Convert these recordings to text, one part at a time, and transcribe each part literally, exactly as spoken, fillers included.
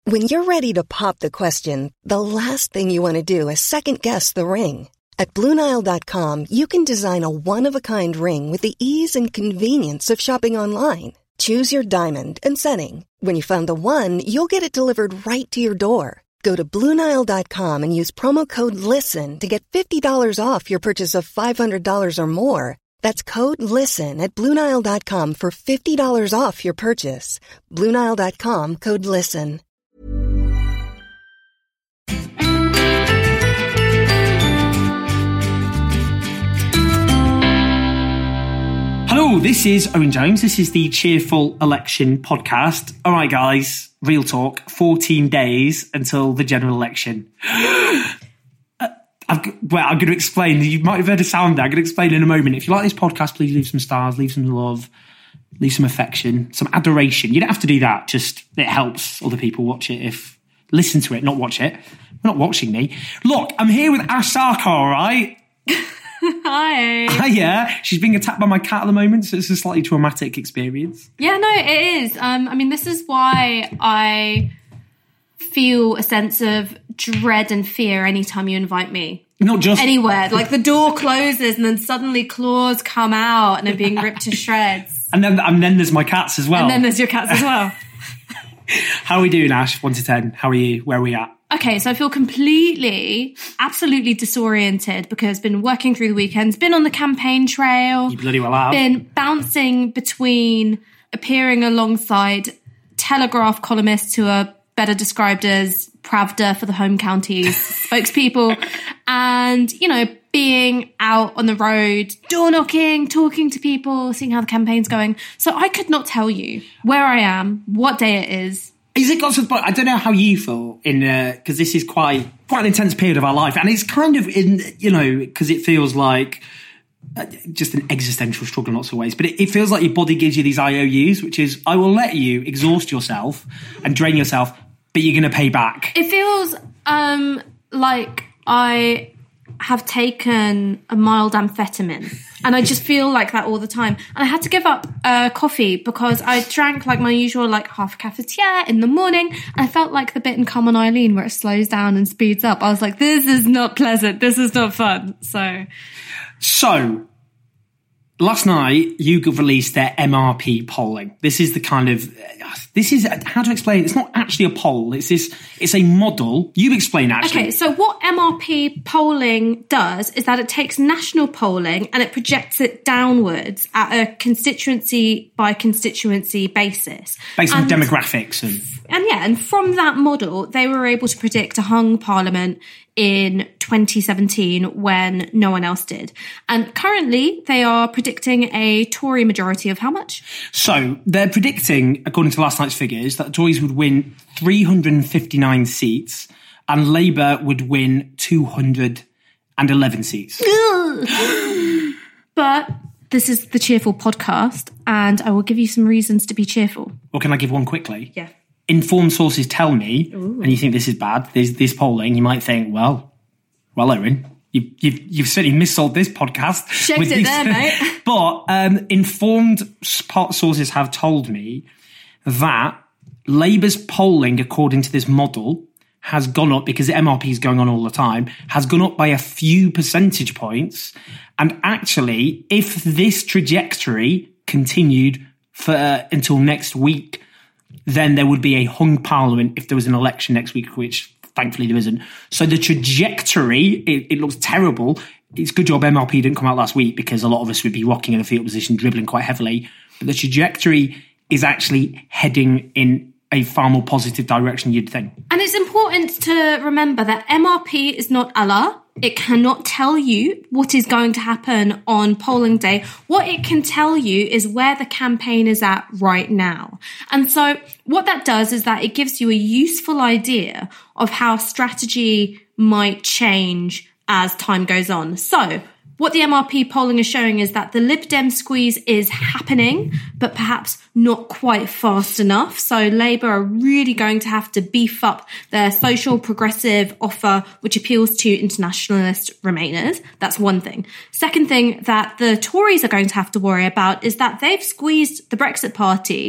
When you're ready to pop the question, the last thing you want to do is second-guess the ring. At Blue Nile dot com, you can design a one-of-a-kind ring with the ease and convenience of shopping online. Choose your diamond and setting. When you find the one, you'll get it delivered right to your door. Go to Blue Nile dot com and use promo code LISTEN to get fifty dollars off your purchase of five hundred dollars or more. That's code LISTEN at Blue Nile dot com for fifty dollars off your purchase. Blue Nile dot com, code LISTEN. Hello, this is Owen Jones. This is the Cheerful Election podcast. All right, guys, real talk. fourteen days until the general election. uh, I've, well, I'm going to explain. You might have heard a sound there. I'm going to explain in a moment. If you like this podcast, please leave some stars, leave some love, leave some affection, some adoration. You don't have to do that. Just it helps other people watch it. If listen to it, not watch it. You're not watching me. Look, I'm here with Ash Sarkar, all right? Hi. Hiya. She's being attacked by my cat at the moment, so it's a slightly traumatic experience. Yeah, no, it is. Um, I mean, this is why I feel a sense of dread and fear anytime you invite me. Not just... Anywhere. Like the door closes and then suddenly claws come out and are being ripped to shreds. And then, and then there's my cats as well. And then there's your cats as well. How are we doing, Ash? one to ten. How are you? Where are we at? Okay, so I feel completely, absolutely disoriented because I've been working through the weekends, been on the campaign trail. You bloody well have. Been bouncing between appearing alongside Telegraph columnists who are better described as Pravda for the home counties spokespeople, and, you know, being out on the road, door knocking, talking to people, seeing how the campaign's going. So I could not tell you where I am, what day it is. Is it got to the point? I don't know how you feel in because uh, this is quite quite an intense period of our life, and it's kind of in you know because it feels like uh, just an existential struggle in lots of ways. But it, it feels like your body gives you these I O Us, which is I will let you exhaust yourself and drain yourself, but you're going to pay back. It feels um, like I have taken a mild amphetamine, and I just feel like that all the time. And I had to give up uh, coffee because I drank like my usual like half a cafetiere in the morning, and I felt like the bit in Come On Eileen where it slows down and speeds up. I was like, this is not pleasant, this is not fun. So so last night you released their M R P polling. This is the kind of this is how to explain it? It's not actually a poll. It's this. It's a model. You explain actually. Okay, so what M R P polling does is that it takes national polling and it projects it downwards at a constituency by constituency basis, based on and, demographics and and yeah, and from that model, they were able to predict a hung parliament in twenty seventeen when no one else did. And currently they are predicting a Tory majority of how much? So they're predicting, according to last night's figures, that the Tories would win three hundred fifty-nine seats and Labour would win two hundred eleven seats. But this is the Cheerful podcast and I will give you some reasons to be cheerful. Or can I give one quickly? Yeah. Informed sources tell me, Ooh. and you think this is bad, this, this polling, you might think, well, well, Erin, you, you've, you've certainly missold this podcast. Shaped with it these, there, mate. But um, informed sources have told me that Labour's polling, according to this model, has gone up, because the M R P is going on all the time, has gone up by a few percentage points. And actually, if this trajectory continued for uh, until next week, then there would be a hung parliament if there was an election next week, which thankfully there isn't. So the trajectory, it, it looks terrible. It's a good job M R P didn't come out last week, because a lot of us would be rocking in a fetal position, dribbling quite heavily. But the trajectory is actually heading in a far more positive direction, you'd think. And it's important to remember that M R P is not Allah. It cannot tell you what is going to happen on polling day. What it can tell you is where the campaign is at right now. And so what that does is that it gives you a useful idea of how strategy might change as time goes on. So what the M R P polling is showing is that the Lib Dem squeeze is happening, but perhaps not quite fast enough. So Labour are really going to have to beef up their social progressive offer, which appeals to internationalist Remainers. That's one thing. Second thing that the Tories are going to have to worry about is that they've squeezed the Brexit Party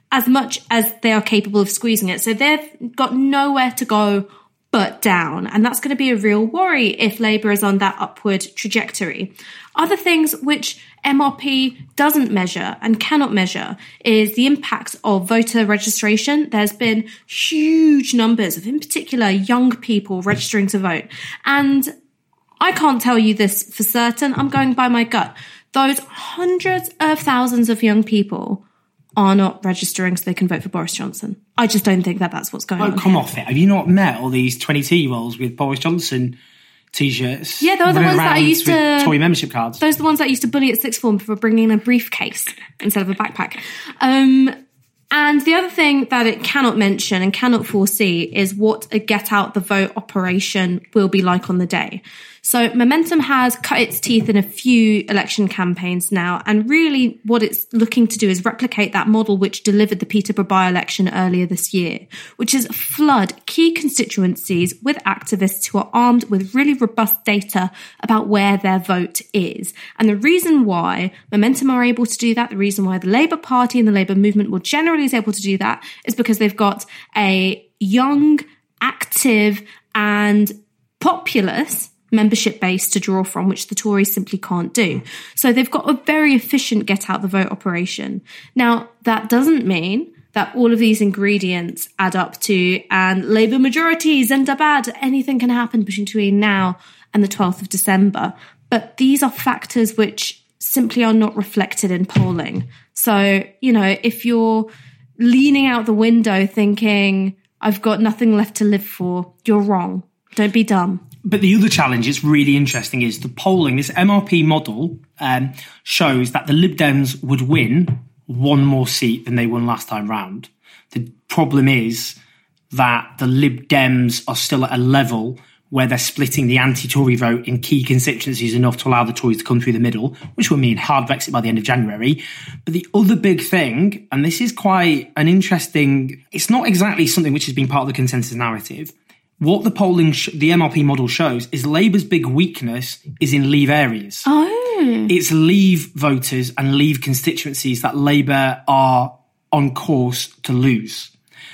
as much as they are capable of squeezing it. So they've got nowhere to go but down. And that's going to be a real worry if Labour is on that upward trajectory. Other things which M R P doesn't measure and cannot measure is the impacts of voter registration. There's been huge numbers of, in particular, young people registering to vote. And I can't tell you this for certain. I'm going by my gut. Those hundreds of thousands of young people are not registering so they can vote for Boris Johnson. I just don't think that that's what's going oh, on. Oh, come here. off it. Have you not met all these twenty-two-year-olds with Boris Johnson T-shirts? Yeah, those are the ones that I used to... Tory membership cards. Those are the ones that I used to bully at sixth form for bringing in a briefcase instead of a backpack. Um, and the other thing that it cannot mention and cannot foresee is what a get out the vote operation will be like on the day. So Momentum has cut its teeth in a few election campaigns now, and really what it's looking to do is replicate that model which delivered the Peterborough by-election earlier this year, which is flood key constituencies with activists who are armed with really robust data about where their vote is. And the reason why Momentum are able to do that, the reason why the Labour Party and the Labour movement more generally is able to do that, is because they've got a young, active and populous membership base to draw from, which the Tories simply can't do. So they've got a very efficient get out the vote operation. Now, that doesn't mean that all of these ingredients add up to, and Labour majorities end up bad. Anything can happen between now and the twelfth of December. But these are factors which simply are not reflected in polling. So, you know, if you're leaning out the window thinking, I've got nothing left to live for, you're wrong. Don't be dumb. But the other challenge, it's really interesting, is the polling. This M R P model um, shows that the Lib Dems would win one more seat than they won last time round. The problem is that the Lib Dems are still at a level where they're splitting the anti-Tory vote in key constituencies enough to allow the Tories to come through the middle, which will mean hard Brexit by the end of January. But the other big thing, and this is quite an interesting, it's not exactly something which has been part of the consensus narrative. What the polling, sh- the M R P model shows is Labour's big weakness is in Leave areas. Oh. It's Leave voters and Leave constituencies that Labour are on course to lose.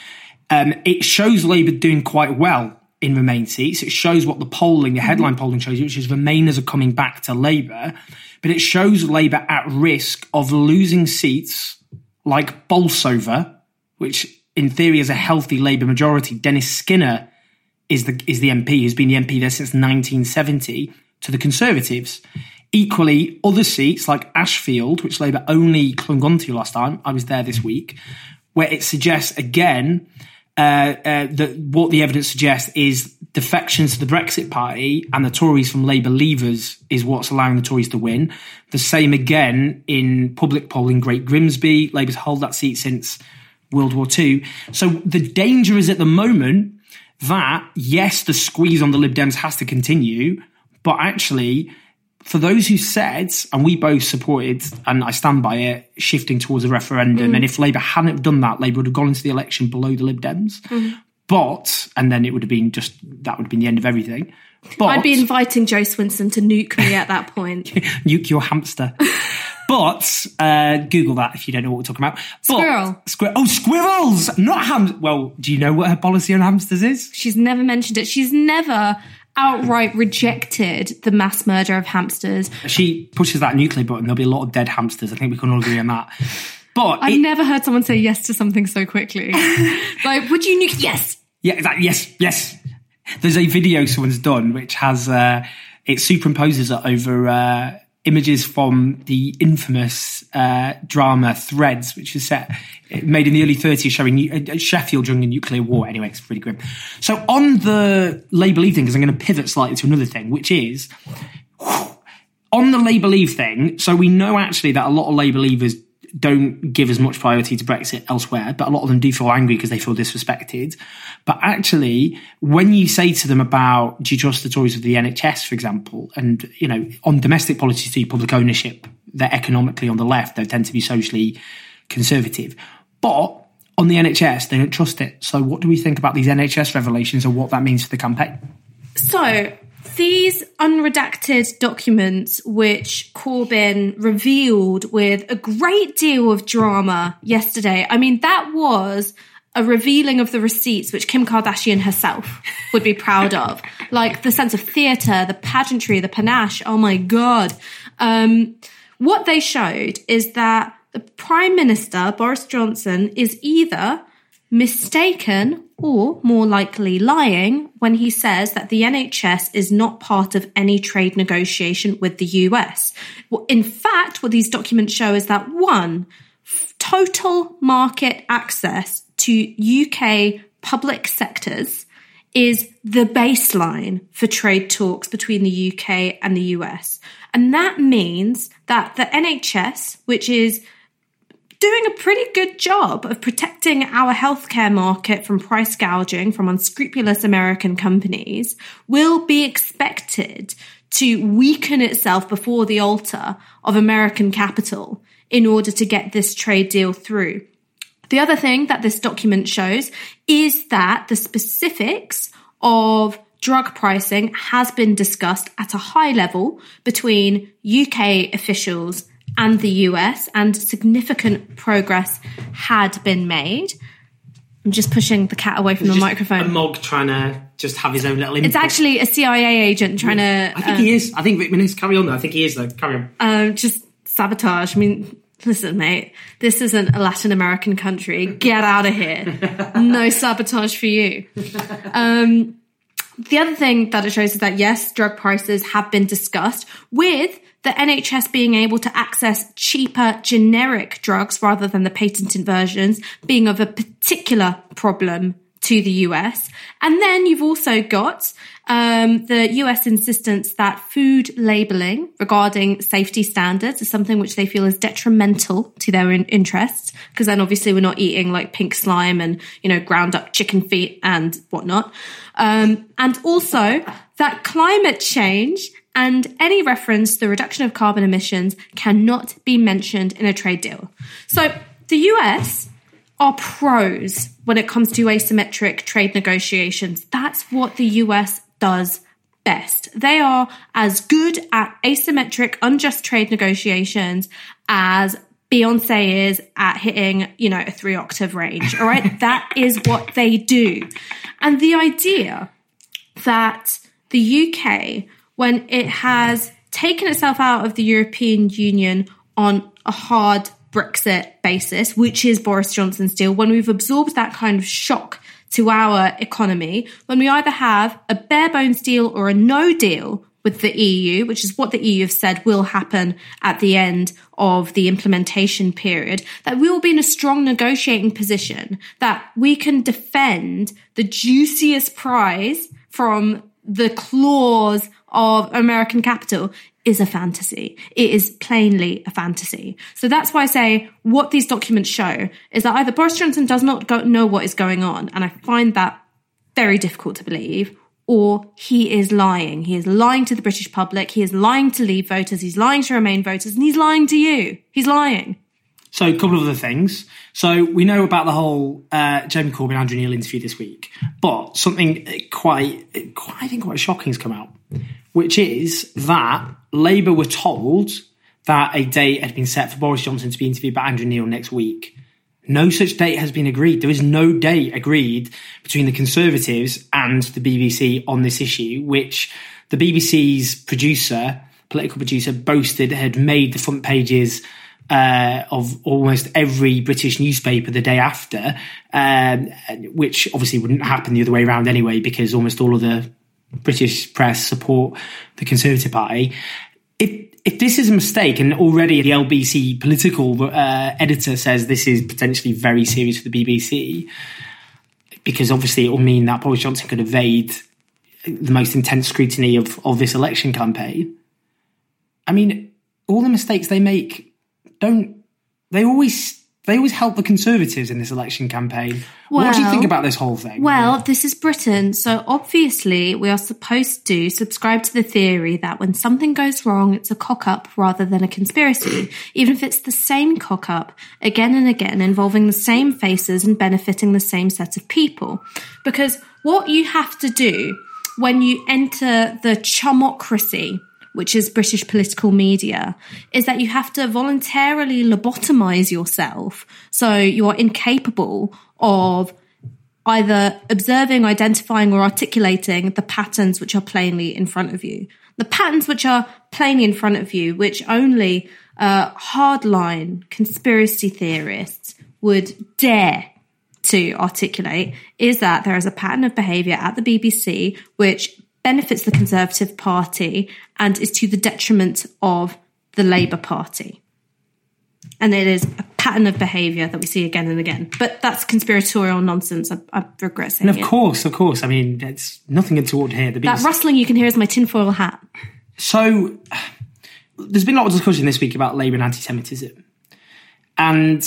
Um, it shows Labour doing quite well in Remain seats. It shows what the polling, the headline polling shows you, which is Remainers are coming back to Labour. But it shows Labour at risk of losing seats like Bolsover, which in theory is a healthy Labour majority. Dennis Skinner is the is the M P, who's been the M P there since nineteen seventy, to the Conservatives. Equally, other seats like Ashfield, which Labour only clung on to last time, I was there this week, where it suggests, again, uh, uh, that what the evidence suggests is defections to the Brexit Party and the Tories from Labour leavers is what's allowing the Tories to win. The same again in public polling, Great Grimsby. Labour's held that seat since World War Two. So the danger is at the moment that, yes, the squeeze on the Lib Dems has to continue, but actually, for those who said, and we both supported, and I stand by it, shifting towards a referendum, mm. and if Labour hadn't done that, Labour would have gone into the election below the Lib Dems. Mm. But, and then it would have been just, that would have been the end of everything. But, I'd be inviting Joe Swinson to nuke me at that point. Nuke your hamster. But, uh, Google that if you don't know what we're talking about. But, Squirrel. Squir- oh, squirrels! Not ham. Well, do you know what her policy on hamsters is? She's never mentioned it. She's never outright rejected the mass murder of hamsters. She pushes that nuclear button, there'll be a lot of dead hamsters. I think we can all agree on that. But I've it, never heard someone say yes to something so quickly. Like, would you nuke? Yes. Yeah, that, yes, yes. There's a video someone's done which has, uh, it superimposes it over uh, images from the infamous uh, drama Threads, which was set, made in the early thirties, showing uh, Sheffield during the nuclear war. Anyway, it's pretty grim. So on the Labour Leave thing, because I'm going to pivot slightly to another thing, which is, whew, on the Labour Leave thing, so we know actually that a lot of Labour Leavers don't give as much priority to Brexit elsewhere, but a lot of them do feel angry because they feel disrespected. But actually, when you say to them about, do you trust the Tories with the N H S, for example, and, you know, on domestic policies to public ownership, they're economically on the left, they tend to be socially conservative. But on the N H S, they don't trust it. So what do we think about these N H S revelations and what that means for the campaign? So These unredacted documents, which Corbyn revealed with a great deal of drama yesterday, I mean, that was a revealing of the receipts which Kim Kardashian herself would be proud of. Like the sense of theatre, the pageantry, the panache. Oh my God. Um, what they showed is that the Prime Minister, Boris Johnson, is either mistaken or more likely lying when he says that the N H S is not part of any trade negotiation with the U S. Well, in fact, what these documents show is that one, f- total market access to U K public sectors is the baseline for trade talks between the U K and the U S. And that means that the N H S, which is doing a pretty good job of protecting our healthcare market from price gouging from unscrupulous American companies, will be expected to weaken itself before the altar of American capital in order to get this trade deal through. The other thing that this document shows is that the specifics of drug pricing has been discussed at a high level between U K officials and the U S, and significant progress had been made. I'm just pushing the cat away from It's the just microphone. A mog trying to just have his own little input. It's actually a C I A agent trying yeah. to... I think um, he is. I think Rick Minnis, carry on though. I think he is though. Carry on. Um, just sabotage. I mean, listen, mate, this isn't a Latin American country. Get out of here. No sabotage for you. Um, the other thing that it shows is that, yes, drug prices have been discussed with the N H S being able to access cheaper generic drugs rather than the patented versions being of a particular problem to the U S. And then you've also got um, the U S insistence that food labelling regarding safety standards is something which they feel is detrimental to their in- interests, because then obviously we're not eating like pink slime and, you know, ground up chicken feet and whatnot. Um, and also that climate change and any reference to the reduction of carbon emissions cannot be mentioned in a trade deal. So the U S are pros when it comes to asymmetric trade negotiations. That's what the U S does best. They are as good at asymmetric, unjust trade negotiations as Beyonce is at hitting, you know, a three octave range. All right. That is what they do. And the idea that the U K, when it has taken itself out of the European Union on a hard Brexit basis, which is Boris Johnson's deal, when we've absorbed that kind of shock to our economy, when we either have a bare bones deal or a no deal with the E U, which is what the E U have said will happen at the end of the implementation period, that we will be in a strong negotiating position, that we can defend the juiciest prize from the claws of American capital, is a fantasy. It is plainly a fantasy. So that's why I say what these documents show is that either Boris Johnson does not go- know what is going on, and I find that very difficult to believe, or he is lying. He is lying to the British public. He is lying to Leave voters. He's lying to Remain voters, and he's lying to you. He's lying. So a couple of other things. So we know about the whole uh, Jeremy Corbyn, Andrew Neil interview this week, but something quite, quite, I think quite shocking has come out, which is that Labour were told that a date had been set for Boris Johnson to be interviewed by Andrew Neil next week. No such date has been agreed. There is no date agreed between the Conservatives and the B B C on this issue, which the B B C's producer, political producer, boasted had made the front pages Uh, of almost every British newspaper the day after, um, which obviously wouldn't happen the other way around anyway, because almost all of the British press support the Conservative Party. If if this is a mistake, and already the L B C political uh, editor says this is potentially very serious for the B B C, because obviously it will mean that Boris Johnson could evade the most intense scrutiny of, of this election campaign. I mean, all the mistakes they make don't they always they always help the Conservatives in this election campaign? Well, what do you think about this whole thing? Well, this is Britain, so obviously we are supposed to subscribe to the theory that when something goes wrong, it's a cock-up rather than a conspiracy, even if it's the same cock-up again and again, involving the same faces and benefiting the same set of people. Because what you have to do when you enter the chumocracy, which is British political media, is that you have to voluntarily lobotomize yourself. So you are incapable of either observing, identifying, or articulating the patterns which are plainly in front of you. The patterns which are plainly in front of you, which only uh, hardline conspiracy theorists would dare to articulate, is that there is a pattern of behaviour at the B B C which benefits the Conservative Party and is to the detriment of the Labour Party. And it is a pattern of behaviour that we see again and again. But that's conspiratorial nonsense. I, I regret saying it. And of course, of course. I mean, there's nothing untoward here. The B B C... That rustling you can hear is my tinfoil hat. So there's been a lot of discussion this week about Labour and anti-Semitism. And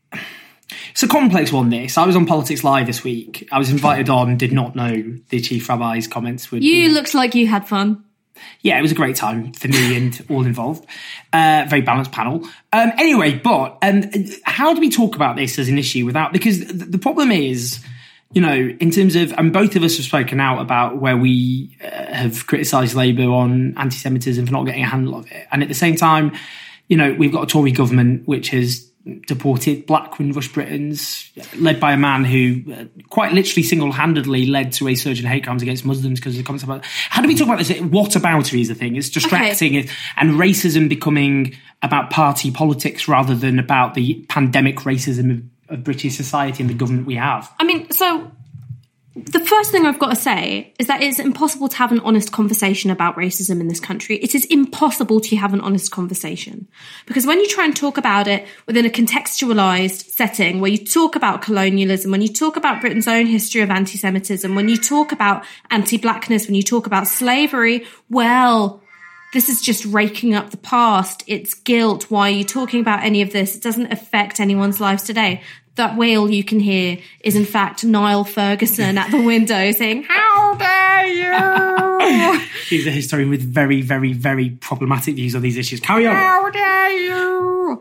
it's a complex one, this. I was on Politics Live this week. I was invited on, did not know the Chief Rabbi's comments would You be... looked like you had fun. Yeah, it was a great time for me and all involved. Uh, very balanced panel. Um, anyway, but um, how do we talk about this as an issue without... Because the problem is, you know, in terms of... And both of us have spoken out about where we uh, have criticised Labour on anti-Semitism for not getting a handle of it. And at the same time, you know, we've got a Tory government which has deported black Windrush Britons, led by a man who uh, quite literally single-handedly led to a surge in hate crimes against Muslims because of the comments about... How do we talk about this? Whataboutery is the thing. It's distracting. Okay. And racism becoming about party politics rather than about the pandemic racism of, of British society and the government we have. I mean, so... The first thing I've got to say is that it's impossible to have an honest conversation about racism in this country. It is impossible to have an honest conversation. Because when you try and talk about it within a contextualised setting, where you talk about colonialism, when you talk about Britain's own history of anti-Semitism, when you talk about anti-blackness, when you talk about slavery, well, this is just raking up the past. It's guilt. Why are you talking about any of this? It doesn't affect anyone's lives today. That wail you can hear is, in fact, Niall Ferguson at the window saying, "How dare you!" He's a historian with very, very, very problematic views on these issues. Carry on. How dare you!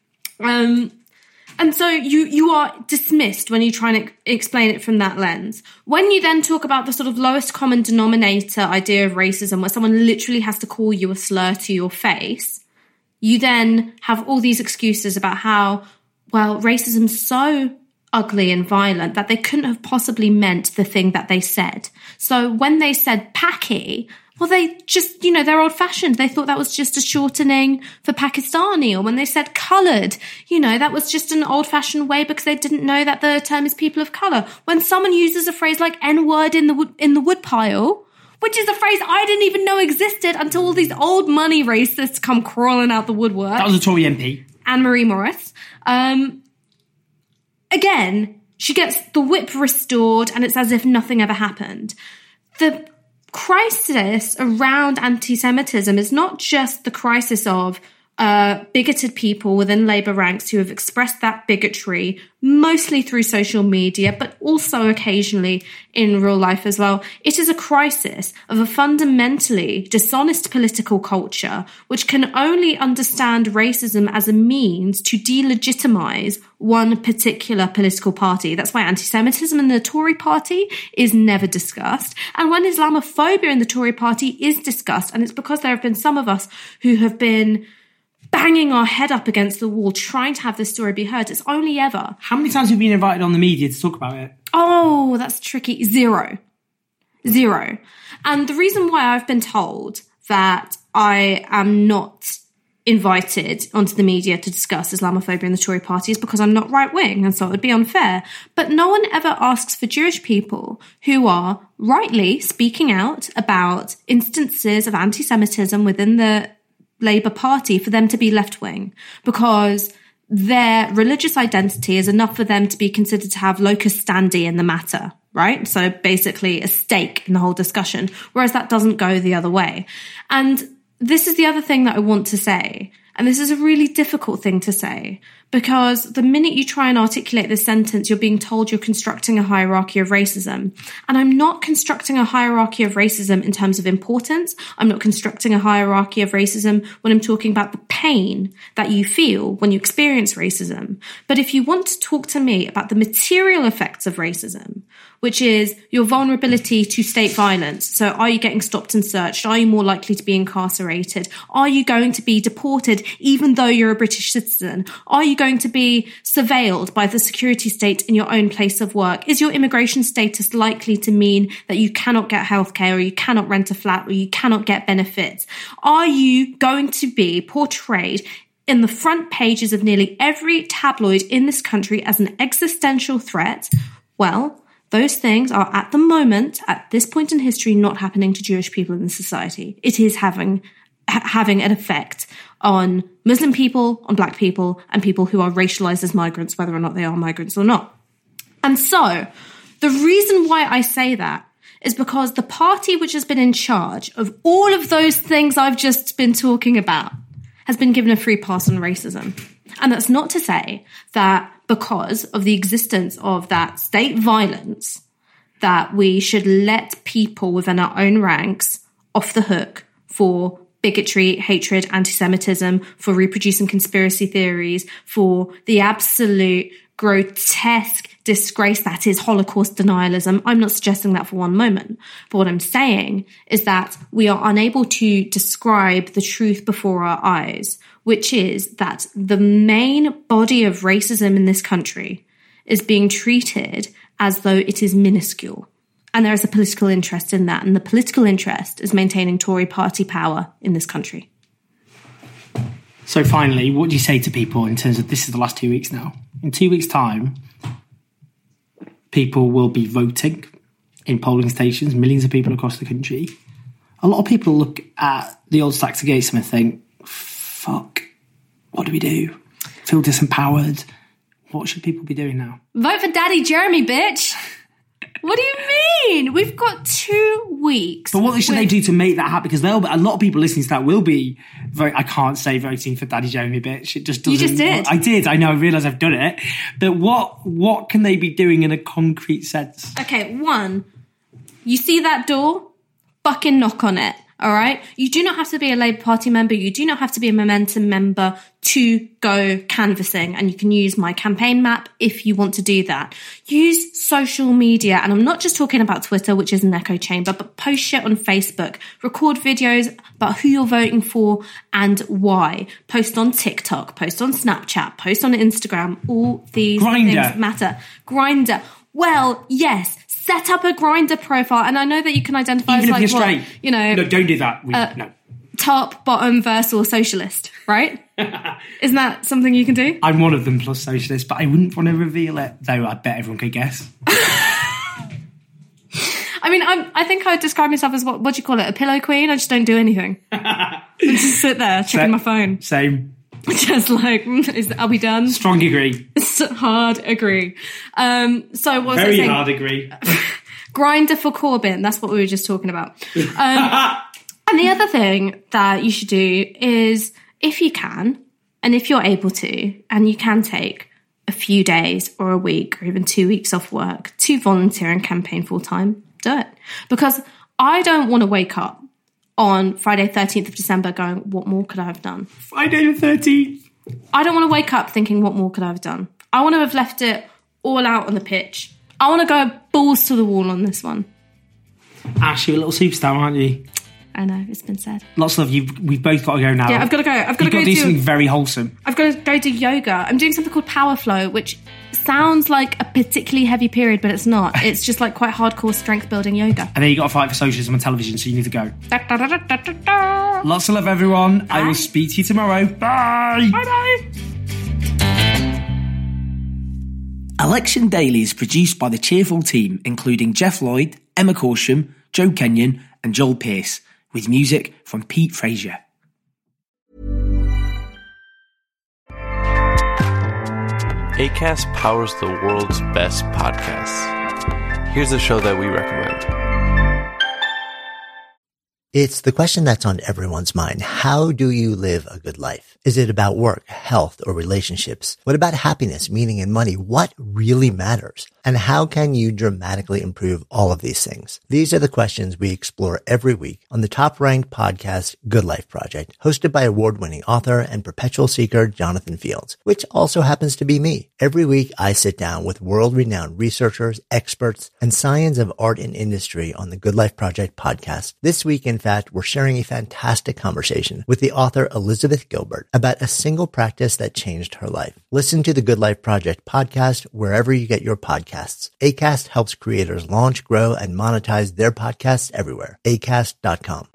Um, and so you you are dismissed when you try and ex- explain it from that lens. When you then talk about the sort of lowest common denominator idea of racism, where someone literally has to call you a slur to your face, you then have all these excuses about how... well, racism's so ugly and violent that they couldn't have possibly meant the thing that they said. So when they said Paki, well, they just, you know, they're old-fashioned. They thought that was just a shortening for Pakistani. Or when they said coloured, you know, that was just an old-fashioned way because they didn't know that the term is people of colour. When someone uses a phrase like N-word in the wood, in the woodpile, which is a phrase I didn't even know existed until all these old money racists come crawling out the woodwork. That was a Tory M P. Anne-Marie Morris. Um, again, she gets the whip restored and it's as if nothing ever happened. The crisis around anti-Semitism is not just the crisis of uh, bigoted people within Labour ranks who have expressed that bigotry, mostly through social media, but also occasionally in real life as well. It is a crisis of a fundamentally dishonest political culture which can only understand racism as a means to delegitimize one particular political party. That's why anti-Semitism in the Tory party is never discussed. And when Islamophobia in the Tory party is discussed, and it's because there have been some of us who have been banging our head up against the wall trying to have this story be heard, it's only ever... How many times have you been invited on the media to talk about it? Oh, that's tricky. Zero. Zero. And the reason why I've been told that I am not invited onto the media to discuss Islamophobia in the Tory party is because I'm not right-wing, and so it would be unfair. But no one ever asks for Jewish people who are rightly speaking out about instances of anti-Semitism within the Labour Party for them to be left-wing, because their religious identity is enough for them to be considered to have locus standi in the matter, right? So basically a stake in the whole discussion, whereas that doesn't go the other way. And this is the other thing that I want to say, and this is a really difficult thing to say, because the minute you try and articulate this sentence, you're being told you're constructing a hierarchy of racism. And I'm not constructing a hierarchy of racism in terms of importance. I'm not constructing a hierarchy of racism when I'm talking about the pain that you feel when you experience racism. But if you want to talk to me about the material effects of racism, which is your vulnerability to state violence. So are you getting stopped and searched? Are you more likely to be incarcerated? Are you going to be deported even though you're a British citizen? Are you going to be surveilled by the security state in your own place of work? Is your immigration status likely to mean that you cannot get healthcare, or you cannot rent a flat, or you cannot get benefits? Are you going to be portrayed in the front pages of nearly every tabloid in this country as an existential threat? Well, those things are at the moment, at this point in history, not happening to Jewish people in society. It is having ha- having an effect on Muslim people, on black people, and people who are racialized as migrants, whether or not they are migrants or not. And so, the reason why I say that is because the party which has been in charge of all of those things I've just been talking about has been given a free pass on racism. And that's not to say that because of the existence of that state violence, that we should let people within our own ranks off the hook for bigotry, hatred, anti-Semitism, for reproducing conspiracy theories, for the absolute grotesque disgrace that is Holocaust denialism. I'm not suggesting that for one moment. But what I'm saying is that we are unable to describe the truth before our eyes, which is that the main body of racism in this country is being treated as though it is minuscule. And there is a political interest in that. And the political interest is maintaining Tory party power in this country. So finally, what do you say to people in terms of, this is the last two weeks now, in two weeks' time, people will be voting in polling stations, millions of people across the country. A lot of people look at the old stacks against them and think, fuck, what do we do? Feel disempowered. What should people be doing now? Vote for Daddy Jeremy, bitch. What do you mean? We've got two weeks. But what should they do to make that happen? Because they'll, a lot of people listening to that will be, vote, I can't say voting for Daddy Jeremy, bitch. It just doesn't. You just did. I did. I know. I realise I've done it. But what what can they be doing in a concrete sense? Okay, one, you see that door? Fucking knock on it. All right? You do not have to be a Labour Party member. You do not have to be a Momentum member to go canvassing. And you can use my campaign map if you want to do that. Use social media. And I'm not just talking about Twitter, which is an echo chamber, but post shit on Facebook. Record videos about who you're voting for and why. Post on TikTok. Post on Snapchat. Post on Instagram. All these Grindr. things matter. Grindr. Well, yes. Set up a Grindr profile, and I know that you can identify Even as if like you're what, straight. you know, no, don't do that. We, uh, no, top, bottom, verse, or socialist, right? Isn't that something you can do? I'm one of them plus socialist, but I wouldn't want to reveal it. Though I bet everyone could guess. I mean, I'm, I think I would describe myself as what? What do you call it? A pillow queen? I just don't do anything. I just sit there checking Same. my phone, Same. just like, is, are we done? Strong agree. Hard agree. Um, so what was I Very saying? hard agree. Grindr for Corbyn. That's what we were just talking about. Um, and the other thing that you should do is, if you can, and if you're able to, and you can take a few days or a week or even two weeks off work to volunteer and campaign full time, do it. Because I don't want to wake up on Friday, thirteenth of December going, what more could I have done? Friday the thirteenth. I don't want to wake up thinking, what more could I have done? I want to have left it all out on the pitch. I want to go balls to the wall on this one. Ash, you're a little superstar, aren't you? I know, it's been said. Lots of love. You've, we've both got to go now. Yeah, I've got to go. I've got You've to got go to do do something very wholesome. I've got to go do yoga. I'm doing something called Power Flow, which sounds like a particularly heavy period, but it's not. It's just like quite hardcore strength building yoga. And then you got to fight for socialism on television, so you need to go. Da, da, da, da, da, da, da. Lots of love, everyone. Bye. I will speak to you tomorrow. Bye. Bye bye. Election Daily is produced by the cheerful team, including Jeff Lloyd, Emma Corsham, Joe Kenyon, and Joel Pearce, with music from Pete Frazier. Acast powers the world's best podcasts. Here's a show that we recommend. It's the question that's on everyone's mind. How do you live a good life? Is it about work, health, or relationships? What about happiness, meaning, and money? What really matters? And how can you dramatically improve all of these things? These are the questions we explore every week on the top-ranked podcast Good Life Project, hosted by award-winning author and perpetual seeker Jonathan Fields, which also happens to be me. Every week, I sit down with world-renowned researchers, experts, and science of art and industry on the Good Life Project podcast. This week, in fact, we're sharing a fantastic conversation with the author Elizabeth Gilbert about a single practice that changed her life. Listen to the Good Life Project podcast wherever you get your podcasts. Acast helps creators launch, grow, and monetize their podcasts everywhere. acast dot com.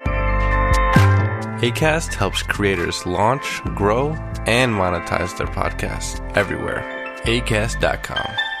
Acast helps creators launch, grow, and monetize their podcasts everywhere. acast dot com.